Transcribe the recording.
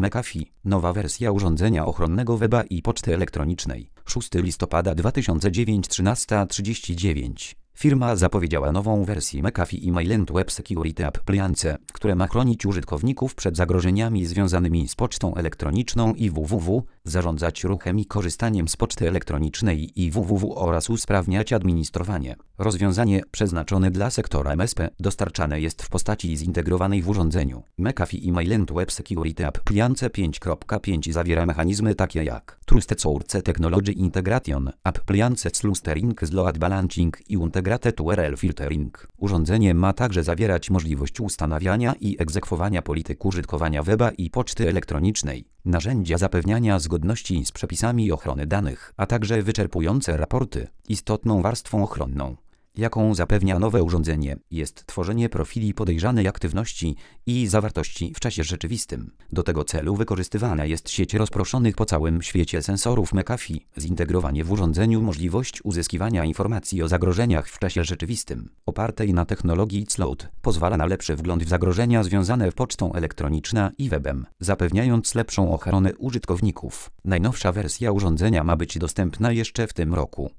McAfee. Nowa wersja urządzenia ochronnego weba i poczty elektronicznej. 6 listopada 2009 13:39. Firma zapowiedziała nową wersję McAfee Email and Web Security Appliance, które ma chronić użytkowników przed zagrożeniami związanymi z pocztą elektroniczną i www, zarządzać ruchem i korzystaniem z poczty elektronicznej i www oraz usprawniać administrowanie. Rozwiązanie przeznaczone dla sektora MSP dostarczane jest w postaci zintegrowanej w urządzeniu. McAfee Email and Web Security Appliance 5.5 zawiera mechanizmy takie jak Trusted Source Technology Integration, Appliance Clustering z Load Balancing i Integrated URL Filtering. Urządzenie ma także zawierać możliwość ustanawiania i egzekwowania polityk użytkowania weba i poczty elektronicznej, narzędzia zapewniania zgodności z przepisami ochrony danych, a także wyczerpujące raporty. Istotną warstwą ochronną, jaką zapewnia nowe urządzenie, jest tworzenie profili podejrzanej aktywności i zawartości w czasie rzeczywistym. Do tego celu wykorzystywana jest sieć rozproszonych po całym świecie sensorów McAfee. Zintegrowanie w urządzeniu możliwość uzyskiwania informacji o zagrożeniach w czasie rzeczywistym, opartej na technologii cloud, pozwala na lepszy wgląd w zagrożenia związane z pocztą elektroniczną i webem, zapewniając lepszą ochronę użytkowników. Najnowsza wersja urządzenia ma być dostępna jeszcze w tym roku.